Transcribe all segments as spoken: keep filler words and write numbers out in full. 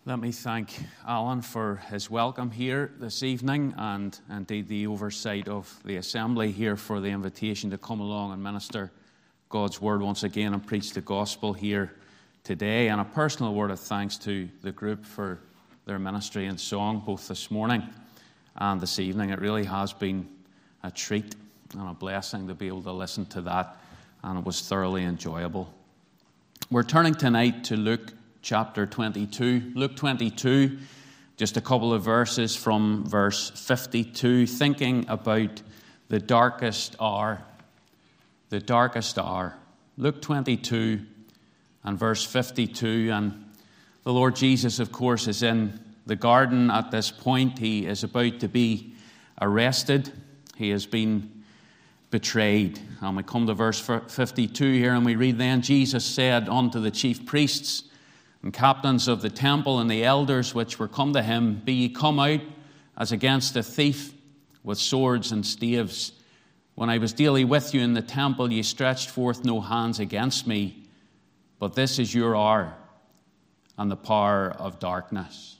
Let me thank Alan for his welcome here this evening, and indeed the oversight of the assembly here for the invitation to come along and minister God's word once again and preach the gospel here today. And a personal word of thanks to the group for their ministry and song both this morning and this evening. It really has been a treat and a blessing to be able to listen to that, and it was thoroughly enjoyable. We're turning tonight to Luke chapter twenty-two. Luke twenty-two, just a couple of verses from verse fifty-two, thinking about the darkest hour. The darkest hour. Luke twenty-two and verse fifty-two. And the Lord Jesus, of course, is in the garden at this point. He is about to be arrested. He has been betrayed. And we come to verse fifty-two here, and we read, "Then Jesus said unto the chief priests and captains of the temple and the elders which were come to him, Be ye come out as against a thief with swords and staves? When I was daily with you in the temple, ye stretched forth no hands against me, but this is your hour and the power of darkness.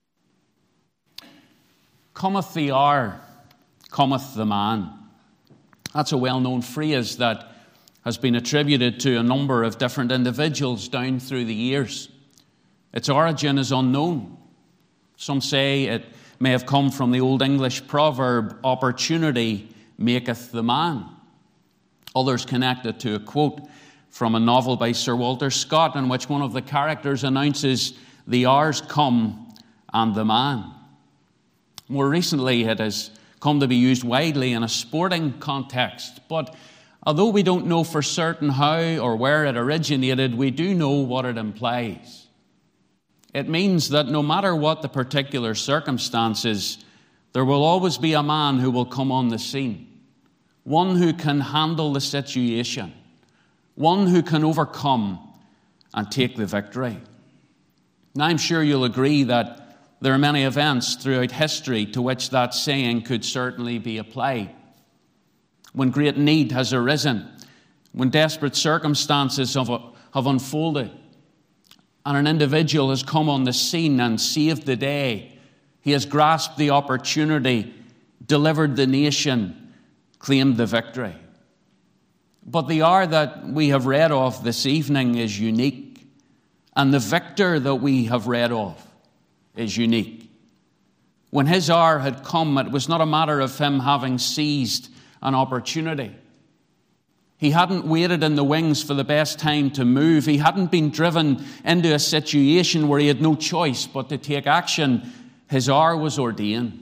Cometh the hour, cometh the man." That's a well-known phrase that has been attributed to a number of different individuals down through the years. Its origin is unknown. Some say it may have come from the Old English proverb, "Opportunity maketh the man." Others connect it to a quote from a novel by Sir Walter Scott, in which one of the characters announces, "The hour's come and the man." More recently, it has come to be used widely in a sporting context. But although we don't know for certain how or where it originated, we do know what it implies. It means that no matter what the particular circumstances, there will always be a man who will come on the scene. One who can handle the situation. One who can overcome and take the victory. Now, I'm sure you'll agree that there are many events throughout history to which that saying could certainly be applied. When great need has arisen, when desperate circumstances have, have unfolded, and an individual has come on the scene and saved the day, he has grasped the opportunity, delivered the nation, claimed the victory. But the hour that we have read of this evening is unique, and the victor that we have read of is unique. When his hour had come, it was not a matter of him having seized an opportunity. He hadn't waited in the wings for the best time to move. He hadn't been driven into a situation where he had no choice but to take action. His hour was ordained.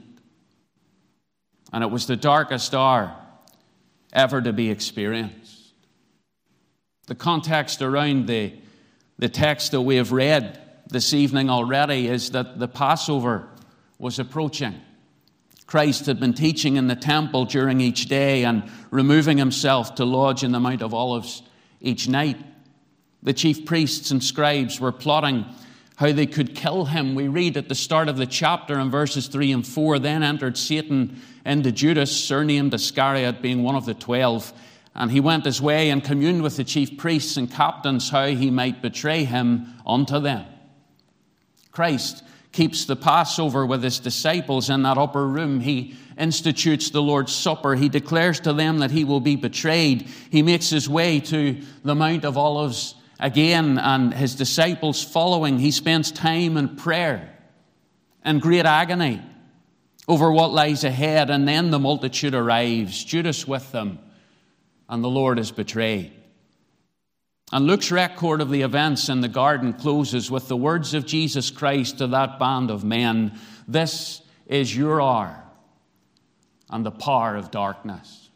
And it was the darkest hour ever to be experienced. The context around the, the text that we have read this evening already is that the Passover was approaching. Christ had been teaching in the temple during each day and removing himself to lodge in the Mount of Olives each night. The chief priests and scribes were plotting how they could kill him. We read at the start of the chapter in verses three and four, "Then entered Satan into Judas, surnamed Iscariot, being one of the twelve. And he went his way and communed with the chief priests and captains how he might betray him unto them." Christ keeps the Passover with his disciples in that upper room. He institutes the Lord's Supper. He declares to them that he will be betrayed. He makes his way to the Mount of Olives again, and his disciples following. He spends time in prayer and great agony over what lies ahead, and then the multitude arrives, Judas with them, and the Lord is betrayed. And Luke's record of the events in the garden closes with the words of Jesus Christ to that band of men, "This is your hour and the power of darkness."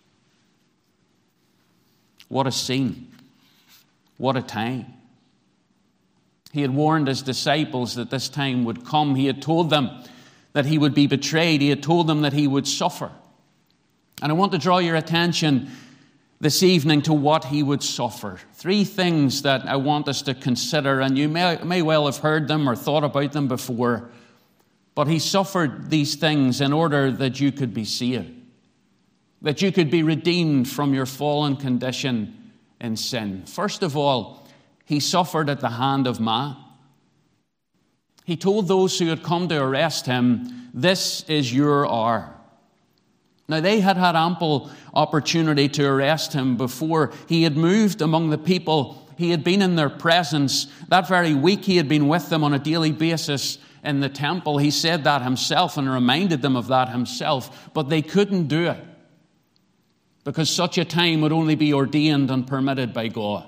What a scene. What a time. He had warned his disciples that this time would come. He had told them that he would be betrayed. He had told them that he would suffer. And I want to draw your attention this evening to what he would suffer. Three things that I want us to consider, and you may, may well have heard them or thought about them before, but he suffered these things in order that you could be saved, that you could be redeemed from your fallen condition in sin. First of all, he suffered at the hand of man. He told those who had come to arrest him, "This is your hour." Now, they had had ample opportunity to arrest him before. He had moved among the people. He had been in their presence. That very week, he had been with them on a daily basis in the temple. He said that himself and reminded them of that himself. But they couldn't do it because such a time would only be ordained and permitted by God.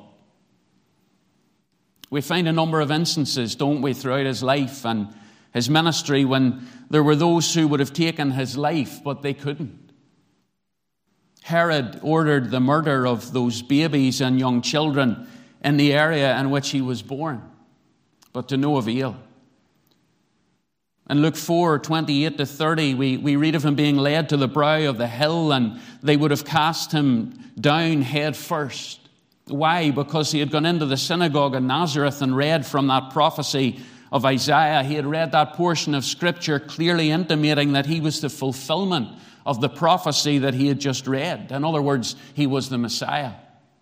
We find a number of instances, don't we, throughout his life and his ministry when there were those who would have taken his life, but they couldn't. Herod ordered the murder of those babies and young children in the area in which he was born, but to no avail. In Luke four, twenty-eight to thirty, we, we read of him being led to the brow of the hill, and they would have cast him down head first. Why? Because he had gone into the synagogue in Nazareth and read from that prophecy of Isaiah. He had read that portion of Scripture clearly intimating that he was the fulfillment of the prophecy that he had just read. In other words, he was the Messiah.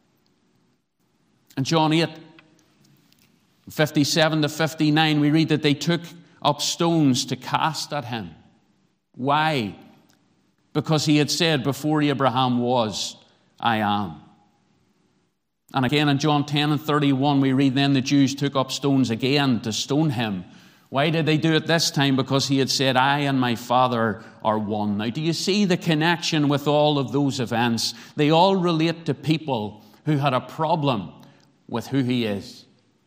In John eight, fifty-seven to fifty-nine, we read that they took up stones to cast at him. Why? Because he had said, "Before Abraham was, I am." And again in John ten and thirty-one, we read, "Then the Jews took up stones again to stone him." Why did they do it this time? Because he had said, "I and my Father are one." Now, do you see the connection with all of those events? They all relate to people who had a problem with who he is.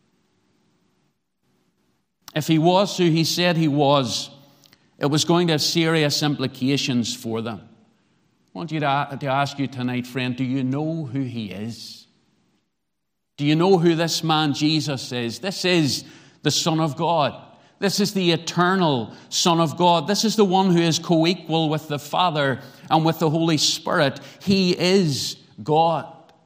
If he was who he said he was, it was going to have serious implications for them. I want you to, to ask you tonight, friend, do you know who he is? Do you know who this man Jesus is? This is the Son of God. This is the eternal Son of God. This is the one who is co-equal with the Father and with the Holy Spirit. He is God.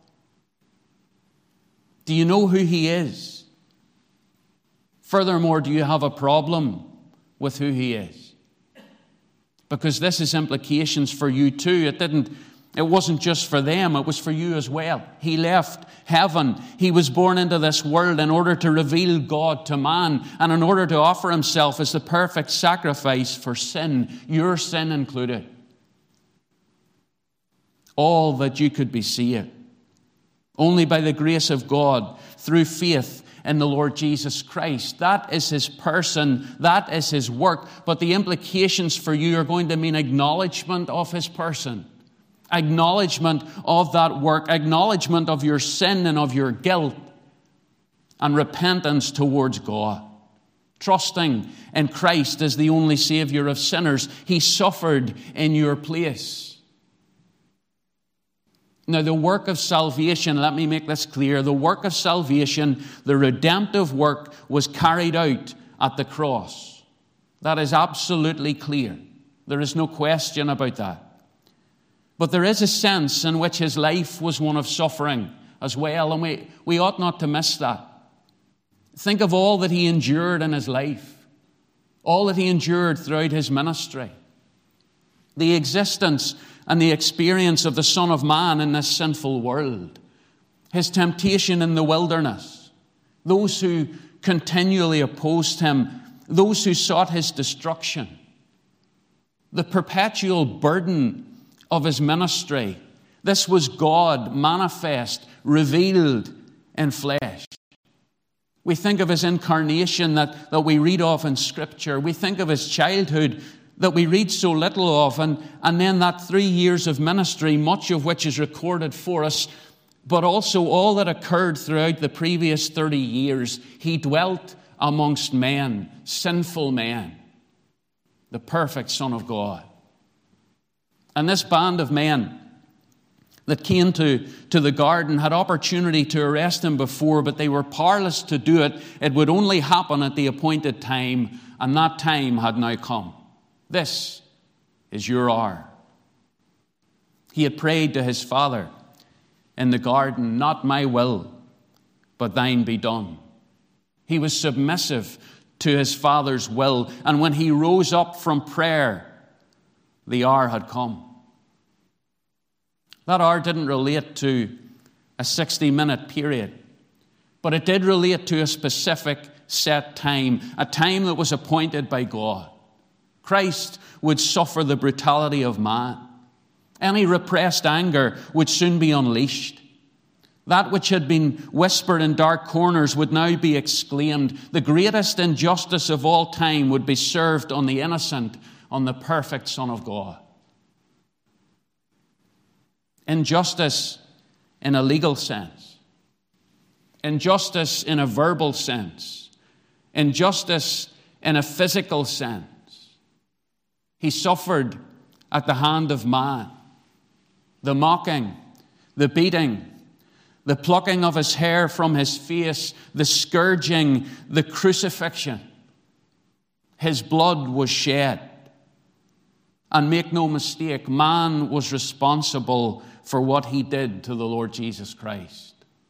Do you know who he is? Furthermore, do you have a problem with who he is? Because this has implications for you too. It didn't, it wasn't just for them, it was for you as well. He left heaven. He was born into this world in order to reveal God to man and in order to offer himself as the perfect sacrifice for sin, your sin included. All that you could be saved. Only by the grace of God, through faith in the Lord Jesus Christ. That is his person. That is his work. But the implications for you are going to mean acknowledgement of his person. Acknowledgement of that work. Acknowledgement of your sin and of your guilt. And repentance towards God. Trusting in Christ as the only Savior of sinners. He suffered in your place. Now, the work of salvation, let me make this clear, the work of salvation, the redemptive work, was carried out at the cross. That is absolutely clear. There is no question about that. But there is a sense in which his life was one of suffering as well, and we, we ought not to miss that. Think of all that he endured in his life, all that he endured throughout his ministry. The existence and the experience of the Son of Man in this sinful world. His temptation in the wilderness. Those who continually opposed him. Those who sought his destruction. The perpetual burden of his ministry. This was God manifest, revealed in flesh. We think of his incarnation that, that we read of in Scripture. We think of his childhood that we read so little of, and, and then that three years of ministry, much of which is recorded for us, but also all that occurred throughout the previous thirty years. He dwelt amongst men, sinful men, the perfect Son of God. And this band of men that came to, to the garden had opportunity to arrest him before, but they were powerless to do it. It would only happen at the appointed time, and that time had now come. This is your hour. He had prayed to his Father in the garden, "Not my will, but thine be done." He was submissive to his Father's will. And when he rose up from prayer, the hour had come. That hour didn't relate to a sixty-minute period, but it did relate to a specific set time, a time that was appointed by God. Christ would suffer the brutality of man. Any repressed anger would soon be unleashed. That which had been whispered in dark corners would now be exclaimed. The greatest injustice of all time would be served on the innocent, on the perfect Son of God. Injustice in a legal sense. Injustice in a verbal sense. Injustice in a physical sense. He suffered at the hand of man. The mocking, the beating, the plucking of his hair from his face, the scourging, the crucifixion. His blood was shed. And make no mistake, man was responsible for what he did to the Lord Jesus Christ.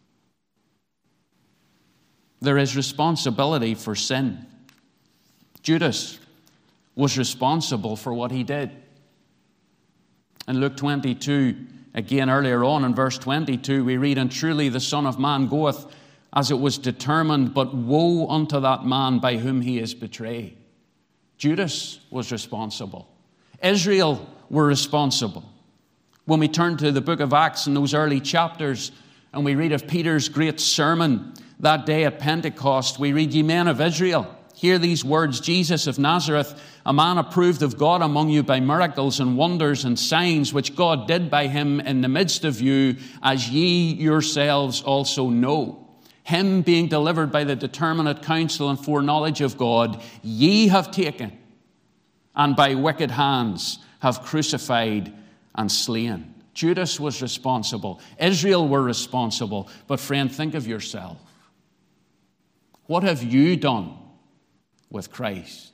There is responsibility for sin. Judas was responsible for what he did. In Luke twenty-two, again earlier on in verse twenty-two, we read, "And truly the Son of Man goeth as it was determined, but woe unto that man by whom he is betrayed." Judas was responsible. Israel were responsible. When we turn to the book of Acts in those early chapters and we read of Peter's great sermon that day at Pentecost, we read, "Ye men of Israel, hear these words, Jesus of Nazareth, a man approved of God among you by miracles and wonders and signs which God did by him in the midst of you, as ye yourselves also know. Him being delivered by the determinate counsel and foreknowledge of God, ye have taken, and by wicked hands have crucified and slain." Judas was responsible. Israel were responsible. But friend, think of yourself. What have you done with Christ?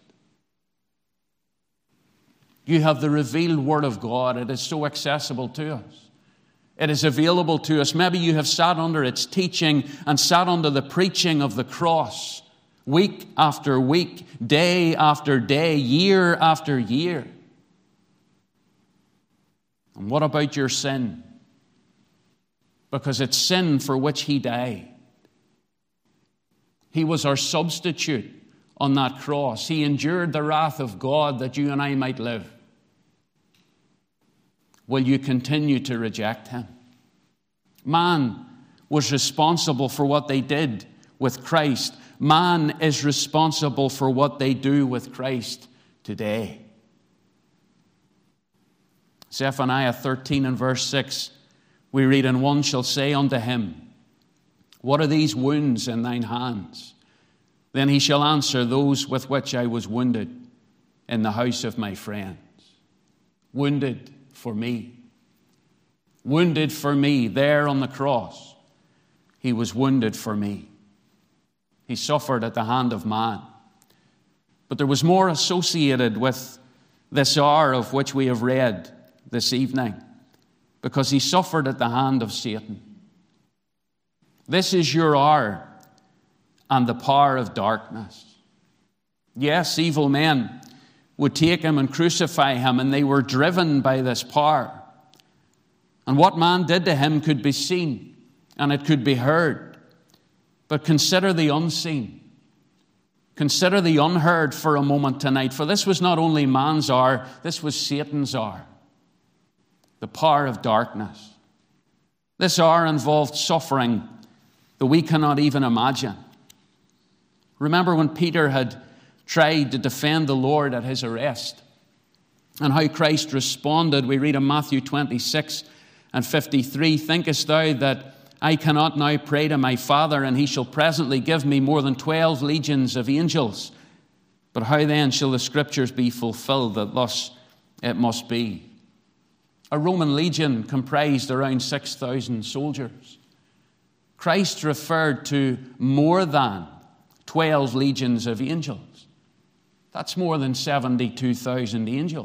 You have the revealed Word of God. It is so accessible to us. It is available to us. Maybe you have sat under its teaching and sat under the preaching of the cross week after week, day after day, year after year. And what about your sin? Because it's sin for which he died. He was our substitute on that cross. He endured the wrath of God that you and I might live. Will you continue to reject him? Man was responsible for what they did with Christ. Man is responsible for what they do with Christ today. Zephaniah thirteen and verse six, we read, "And one shall say unto him, What are these wounds in thine hands? Then he shall answer, Those with which I was wounded in the house of my friends." Wounded for me. Wounded for me there on the cross. He was wounded for me. He suffered at the hand of man. But there was more associated with this hour of which we have read this evening, because he suffered at the hand of Satan. This is your hour and the power of darkness. Yes, evil men would take him and crucify him, and they were driven by this power. And what man did to him could be seen, and it could be heard. But consider the unseen. Consider the unheard for a moment tonight, for this was not only man's hour, this was Satan's hour. The power of darkness. This hour involved suffering that we cannot even imagine. Remember when Peter had tried to defend the Lord at his arrest, and how Christ responded. We read in Matthew twenty-six and fifty-three, "Thinkest thou that I cannot now pray to my Father, and he shall presently give me more than twelve legions of angels? But how then shall the Scriptures be fulfilled that thus it must be?" A Roman legion comprised around six thousand soldiers. Christ referred to more than twelve legions of angels. That's more than seventy-two thousand angels.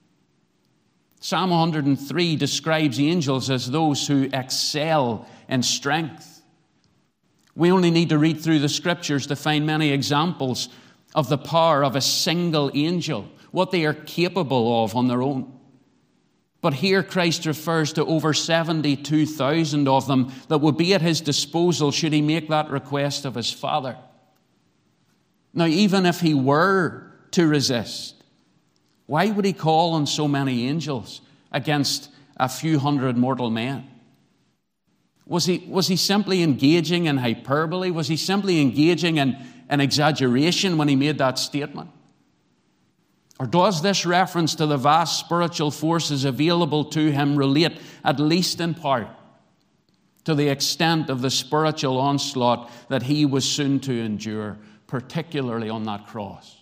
Psalm one hundred three describes angels as those who excel in strength. We only need to read through the Scriptures to find many examples of the power of a single angel, what they are capable of on their own. But here Christ refers to over seventy-two thousand of them that would be at his disposal should he make that request of his Father. Now, even if he were to resist, why would he call on so many angels against a few hundred mortal men? Was he, was he simply engaging in hyperbole? Was he simply engaging in an exaggeration when he made that statement? Or does this reference to the vast spiritual forces available to him relate, at least in part, to the extent of the spiritual onslaught that he was soon to endure, particularly on that cross?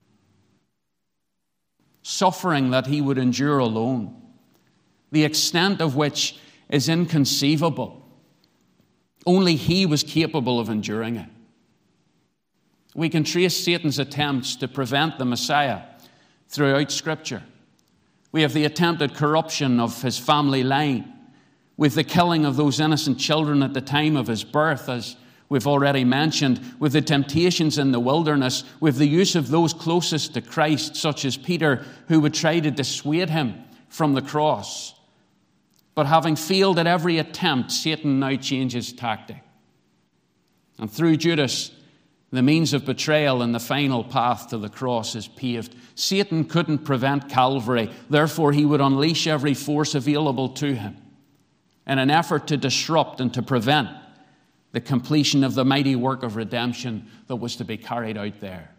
Suffering that he would endure alone, the extent of which is inconceivable. Only he was capable of enduring it. We can trace Satan's attempts to prevent the Messiah throughout Scripture. We have the attempted corruption of his family line, with the killing of those innocent children at the time of his birth, as we've already mentioned, with the temptations in the wilderness, with the use of those closest to Christ, such as Peter, who would try to dissuade him from the cross. But having failed at every attempt, Satan now changes tactic. And through Judas, the means of betrayal and the final path to the cross is paved. Satan couldn't prevent Calvary. Therefore, he would unleash every force available to him in an effort to disrupt and to prevent the completion of the mighty work of redemption that was to be carried out there.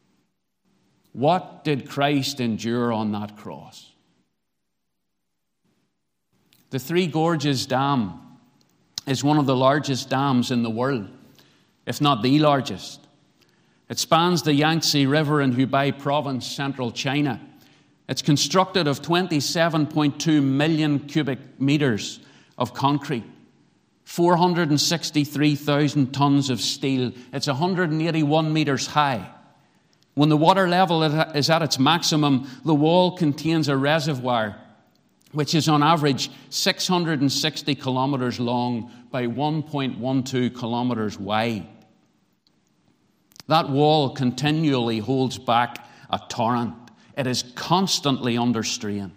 What did Christ endure on that cross? The Three Gorges Dam is one of the largest dams in the world, if not the largest. It spans the Yangtze River in Hubei Province, central China. It's constructed of twenty-seven point two million cubic meters of concrete, four hundred sixty-three thousand tons of steel. It's one hundred eighty-one meters high. When the water level is at its maximum, the wall contains a reservoir which is on average six hundred sixty kilometers long by one point one two kilometers wide. That wall continually holds back a torrent. It is constantly under strain.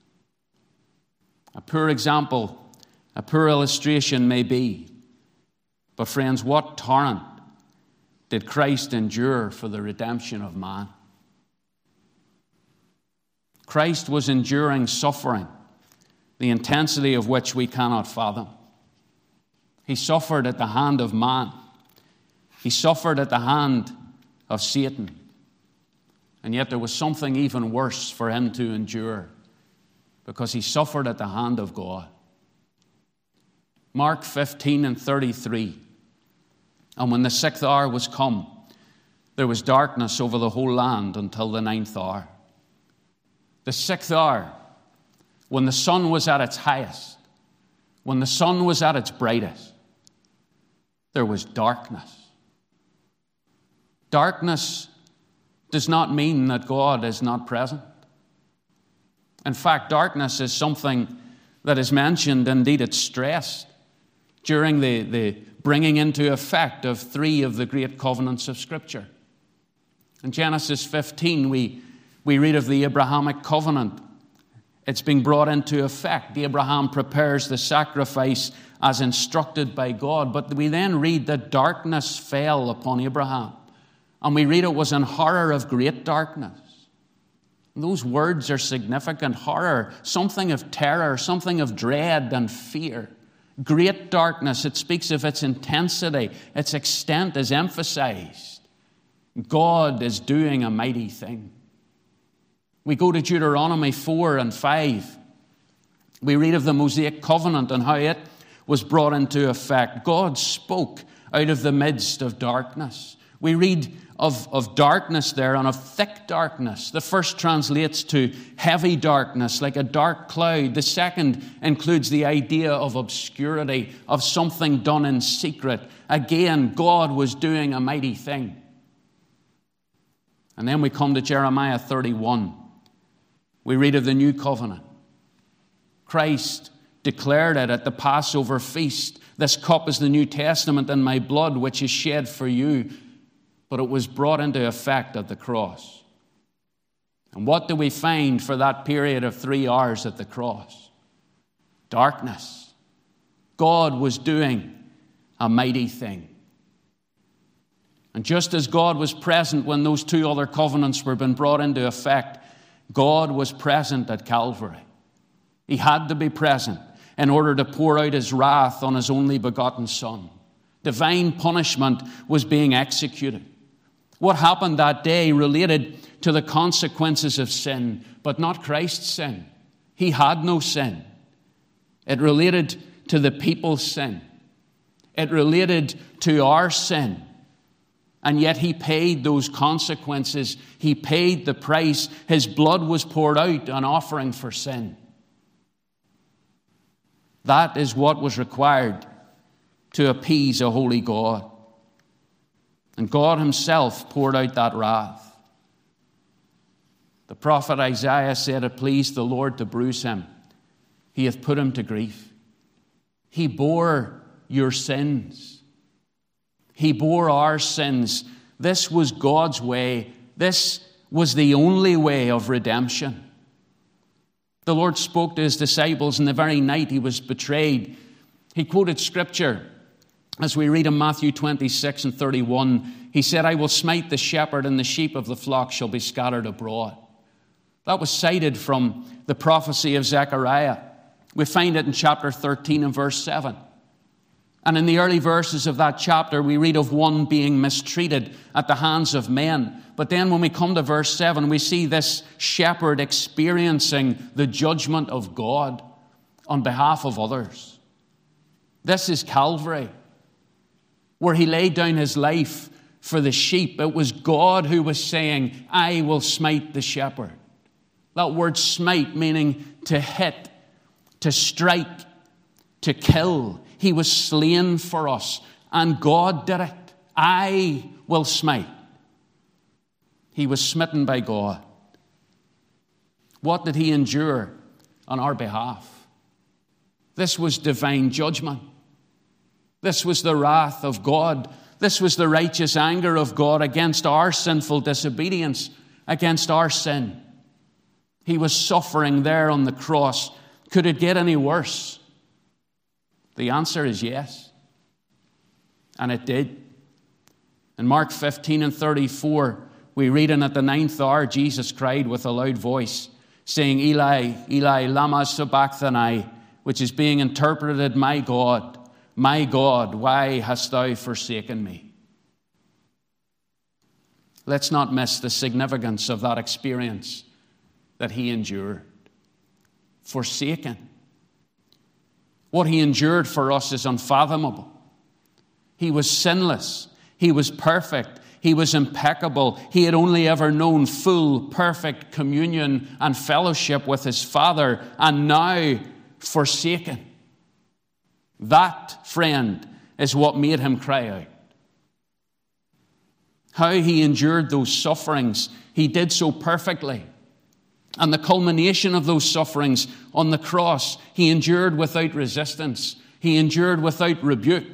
A poor example, a poor illustration may be, but friends, what torrent did Christ endure for the redemption of man? Christ was enduring suffering, the intensity of which we cannot fathom. He suffered at the hand of man. He suffered at the hand of Satan. And yet there was something even worse for him to endure, because he suffered at the hand of God. Mark fifteen and thirty-three. And when the sixth hour was come, there was darkness over the whole land until the ninth hour. The sixth hour, when the sun was at its highest, when the sun was at its brightest, there was darkness. Darkness does not mean that God is not present. In fact, darkness is something that is mentioned, indeed it's stressed, during the, the bringing into effect of three of the great covenants of Scripture. In Genesis fifteen, we, we read of the Abrahamic covenant. It's being brought into effect. Abraham prepares the sacrifice as instructed by God. But we then read that darkness fell upon Abraham. And we read it was an horror of great darkness. And those words are significant. Horror, something of terror, something of dread and fear. Great darkness, it speaks of its intensity, its extent is emphasized. God is doing a mighty thing. We go to Deuteronomy four and five. We read of the Mosaic covenant and how it was brought into effect. God spoke out of the midst of darkness. We read of, of darkness there and of thick darkness. The first translates to heavy darkness, like a dark cloud. The second includes the idea of obscurity, of something done in secret. Again, God was doing a mighty thing. And then we come to Jeremiah thirty-one. We read of the new covenant. Christ declared it at the Passover feast. This cup is the New Testament in my blood, which is shed for you. But it was brought into effect at the cross. And what do we find for that period of three hours at the cross? Darkness. God was doing a mighty thing. And And just as God was present when those two other covenants were being brought into effect, God was present at Calvary. He had to be present in order to pour out his wrath on his only begotten Son. Divine punishment was being executed. What happened that day related to the consequences of sin, but not Christ's sin. He had no sin. It related to the people's sin. It related to our sin. And yet he paid those consequences. He paid the price. His blood was poured out, an offering for sin. That is what was required to appease a holy God. And God himself poured out that wrath. The prophet Isaiah said, "It pleased the Lord to bruise him. He hath put him to grief." He bore your sins. He bore our sins. This was God's way. This was the only way of redemption. The Lord spoke to his disciples in the very night he was betrayed. He quoted scripture as we read in Matthew twenty-six and thirty-one. He said, "I will smite the shepherd, and the sheep of the flock shall be scattered abroad." That was cited from the prophecy of Zechariah. We find it in chapter thirteen and verse seven. And in the early verses of that chapter, we read of one being mistreated at the hands of men. But then when we come to verse seven, we see this shepherd experiencing the judgment of God on behalf of others. This is Calvary, where he laid down his life for the sheep. It was God who was saying, "I will smite the shepherd." That word smite meaning to hit, to strike, to kill. He was slain for us, and God did it. "I will smite." He was smitten by God. What did he endure on our behalf? This was divine judgment. This was the wrath of God. This was the righteous anger of God against our sinful disobedience, against our sin. He was suffering there on the cross. Could it get any worse? The answer is yes. And it did. In Mark fifteen and thirty-four, we read, "And at the ninth hour Jesus cried with a loud voice, saying, Eli, Eli, lama sabachthani," which is being interpreted, "My God, my God, why hast thou forsaken me?" Let's not miss the significance of that experience that he endured. Forsaken. What he endured for us is unfathomable. He was sinless. He was perfect. He was impeccable. He had only ever known full, perfect communion and fellowship with his Father, and now forsaken. That, friend, is what made him cry out. How he endured those sufferings, he did so perfectly. And the culmination of those sufferings on the cross, he endured without resistance. He endured without rebuke.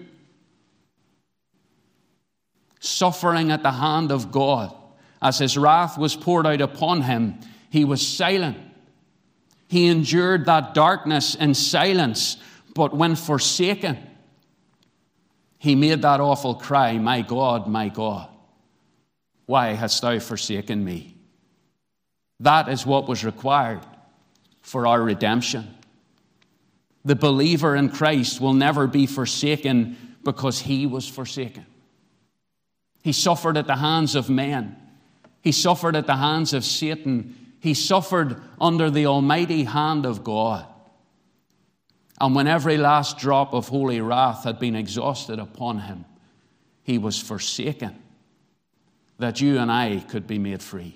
Suffering at the hand of God, as his wrath was poured out upon him, he was silent. He endured that darkness in silence, but when forsaken, he made that awful cry, "My God, my God, why hast thou forsaken me?" That is what was required for our redemption. The believer in Christ will never be forsaken because he was forsaken. He suffered at the hands of men. He suffered at the hands of Satan. He suffered under the almighty hand of God. And when every last drop of holy wrath had been exhausted upon him, he was forsaken that you and I could be made free.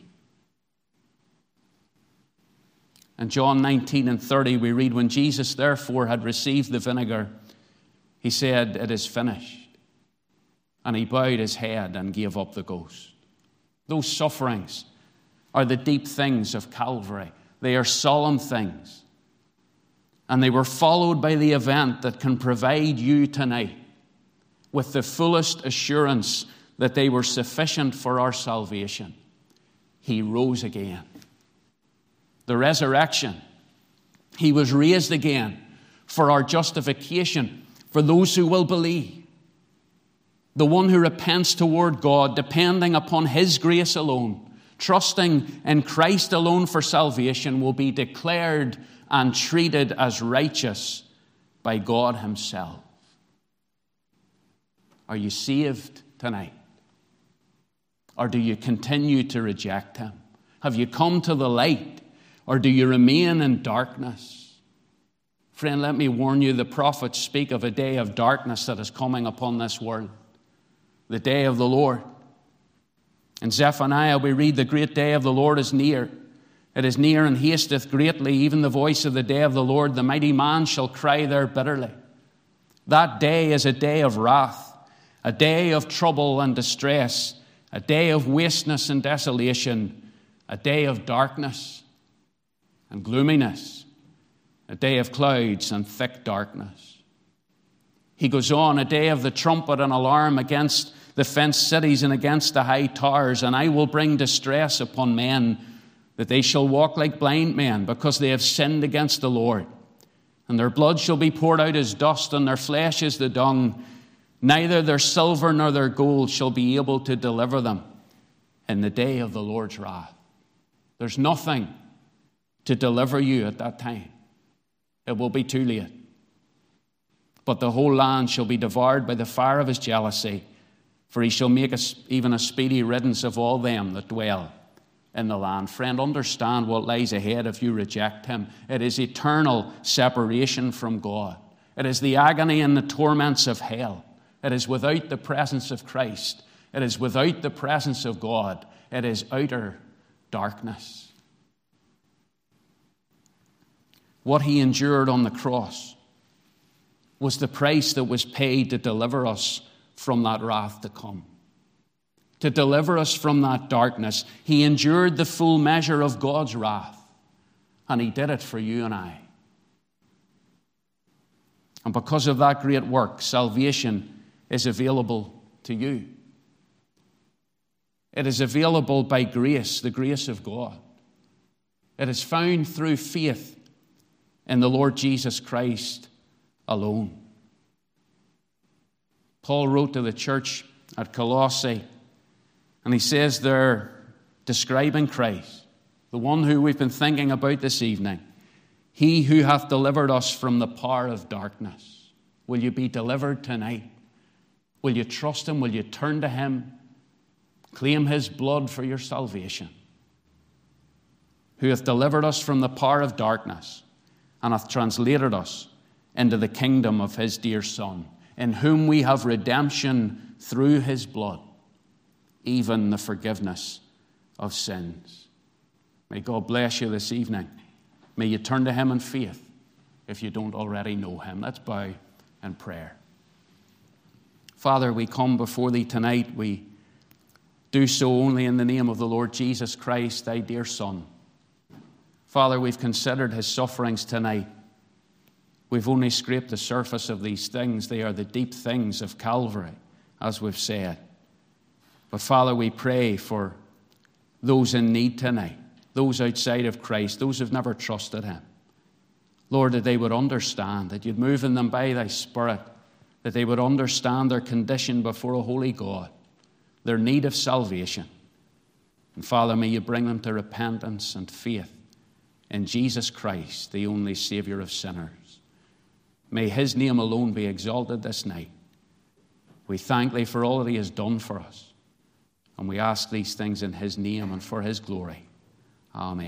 In John nineteen and thirty, we read, "When Jesus therefore had received the vinegar, he said, 'It is finished.' And he bowed his head and gave up the ghost." Those sufferings are the deep things of Calvary. They are solemn things. And they were followed by the event that can provide you tonight with the fullest assurance that they were sufficient for our salvation. He rose again. The resurrection. He was raised again for our justification, for those who will believe. The one who repents toward God, depending upon his grace alone, trusting in Christ alone for salvation, will be declared and treated as righteous by God himself. Are you saved tonight? Or do you continue to reject him? Have you come to the light, or do you remain in darkness? Friend, let me warn you, the prophets speak of a day of darkness that is coming upon this world. The day of the Lord. In Zephaniah we read, the great day of the Lord is near. It is near and hasteth greatly, even the voice of the day of the Lord. The mighty man shall cry there bitterly. That day is a day of wrath, a day of trouble and distress, a day of wasteness and desolation, a day of darkness and gloominess, a day of clouds and thick darkness. He goes on, a day of the trumpet and alarm against the fenced cities and against the high towers, and I will bring distress upon men, that they shall walk like blind men, because they have sinned against the Lord. And their blood shall be poured out as dust, and their flesh as the dung. Neither their silver nor their gold shall be able to deliver them in the day of the Lord's wrath. There's nothing to deliver you at that time. It will be too late. But the whole land shall be devoured by the fire of his jealousy, for he shall make a, even a speedy riddance of all them that dwell in the land. Friend, understand what lies ahead if you reject him. It is eternal separation from God. It is the agony and the torments of hell. It is without the presence of Christ. It is without the presence of God. It is outer darkness. What he endured on the cross was the price that was paid to deliver us from that wrath to come. To deliver us from that darkness. He endured the full measure of God's wrath. And he did it for you and I. And because of that great work, salvation is available to you. It is available by grace, the grace of God. It is found through faith in the Lord Jesus Christ alone. Paul wrote to the church at Colossae, and he says there, describing Christ, the one who we've been thinking about this evening, he who hath delivered us from the power of darkness. Will you be delivered tonight? Will you trust him? Will you turn to him? Claim his blood for your salvation. Who hath delivered us from the power of darkness and hath translated us into the kingdom of his dear Son, in whom we have redemption through his blood, even the forgiveness of sins. May God bless you this evening. May you turn to him in faith if you don't already know him. Let's bow in prayer. Father, we come before thee tonight. We do so only in the name of the Lord Jesus Christ, thy dear Son. Father, we've considered his sufferings tonight. We've only scraped the surface of these things. They are the deep things of Calvary, as we've said. But Father, we pray for those in need tonight, those outside of Christ, those who've never trusted him. Lord, that they would understand, that you'd move in them by thy Spirit, that they would understand their condition before a holy God, their need of salvation. And Father, may you bring them to repentance and faith in Jesus Christ, the only Savior of sinners. May his name alone be exalted this night. We thank thee for all that he has done for us. And we ask these things in his name and for his glory. Amen.